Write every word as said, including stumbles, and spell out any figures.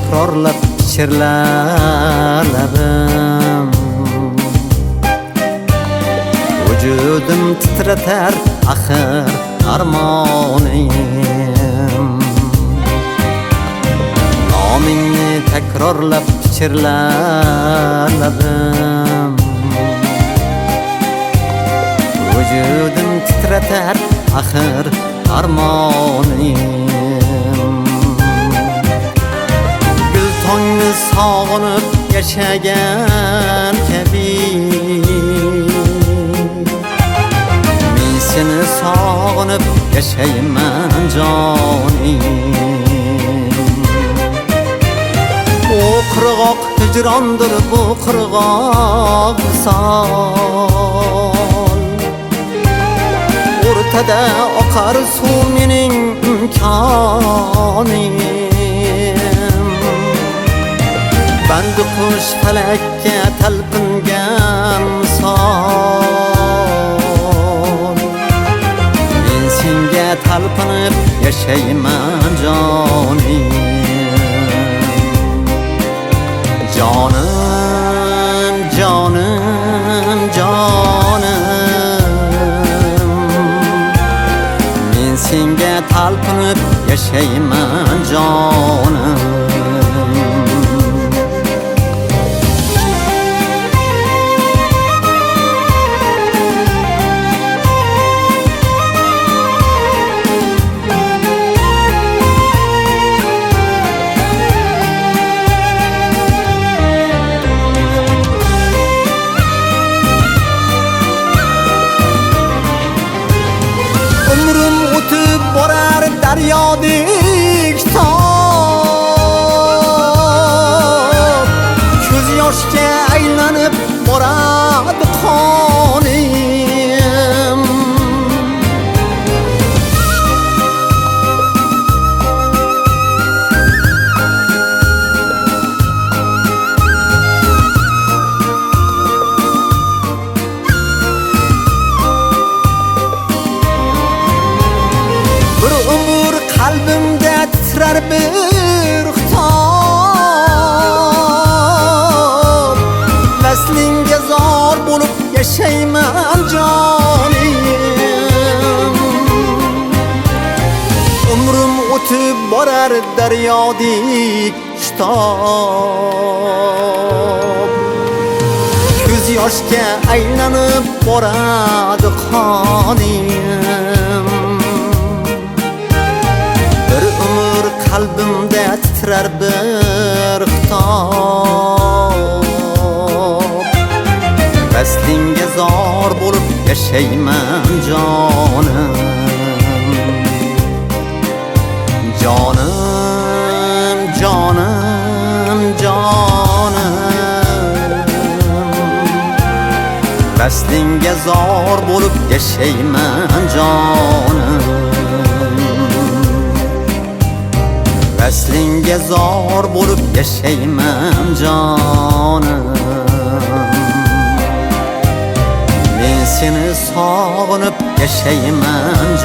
takrorlab pichirlar labim. Vücudim titreter axir armonim. Nomingni takrorlab pichirlar labim. Vücudim titreter axir armonim. Gül tongni sog'inib yashagan kabi men seni sog'inib yashayman jonim. Bu qirg'oq hijrondir, bu qirg'oq visol. O'rtada oqar suv mening imkonim. Bandi qush falakka talpingan misol. Men senga talpinib yashayman jonim. Jonim, jonim, jonim. Men senga talpinib yashayman jonim. Borar daryodek tob, ko'z yoshga aylanib boradi qonim. Qalbimda titrar bir xitob, vaslinga zor bo'lib yashayman jonim. Umrim o'tib borar daryodek shitob, ko'z yoshga aylanib boradi qonim. Qalbimda titrar bir xitob, vaslinga zor bo'lib yashayman jonim. Jonim, jonim, jonim. Vaslinga zor bo'lib yashayman jonim. Vaslinga zor bo'lib yashayman jonim. Men seni sog'inib yashayman